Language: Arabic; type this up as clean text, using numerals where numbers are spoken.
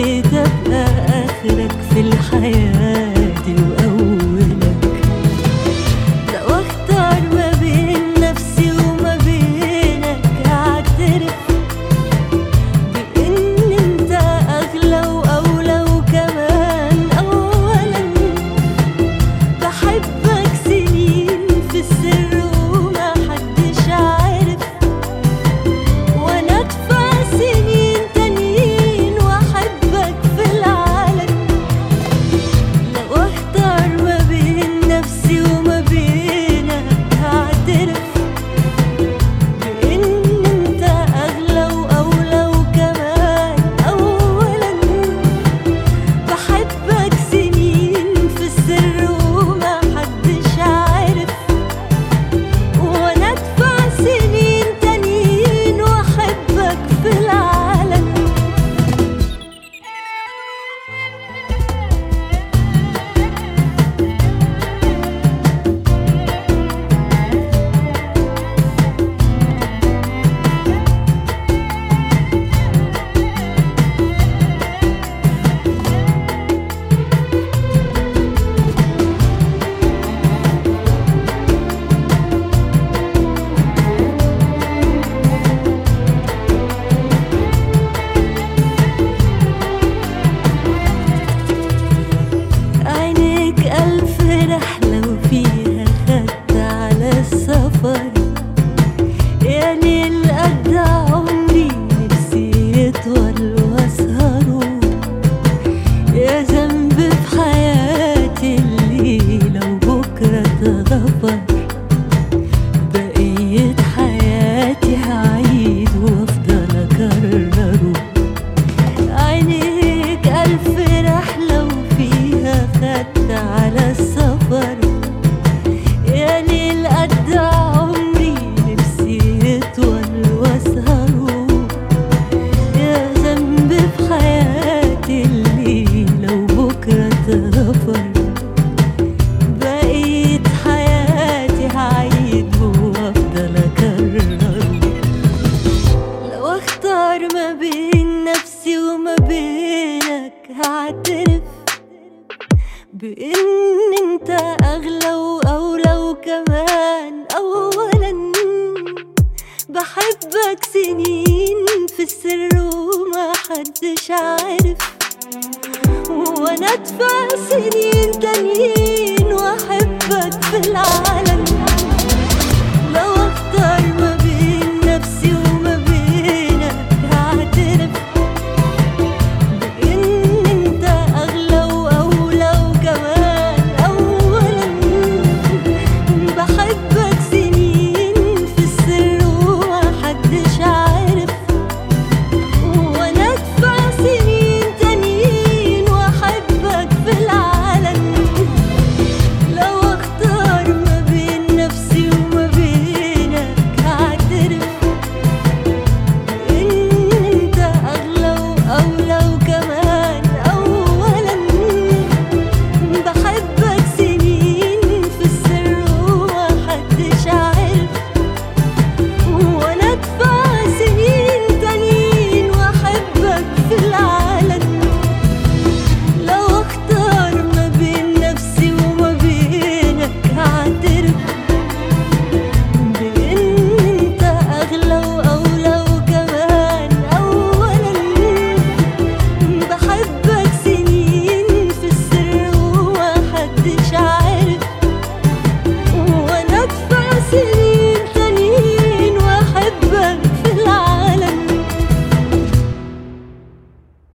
بقيت ابقى اخرك في الحياة دي واولك. لو اختار ما بين نفسي وما بينك هعترف بان انت اغلى واولى، وكمان اولا بحبك سنين في السر وما حدش عارف، وانا ادفع سنين تانيين واحبك في العالم. لو اختار ما بين نفسي وما بينك هعترف بان انت اغلى واولى، وكمان اولا بحبك سنين في السر وما حدش عارف، وانا ادفع سنين تانيين واحبك في العالم. عينيك ألف رحلة وفيها خدت على السفر، يا ليل قد عمري نفسي يطول واسهره، يا ذنب في حياتي اللي لو بكرة اتغفر، بقية حياتي هعيد وافضل اكرره. عينيك ألف رحلة وفيها خدت على السفر، يا ليل قد عمري نفسي يطول واسهره، يا ذنب في حياتي اللي لو بكرة اتغفر، بقيت حياتي هعيد وافضل اكرره. لو اختار ما بين نفسي وما بينك هعترف بان انت اغلى واولى، وكمان اولا بحبك سنين في السر وما حدش عارف، وانا ادفع سنين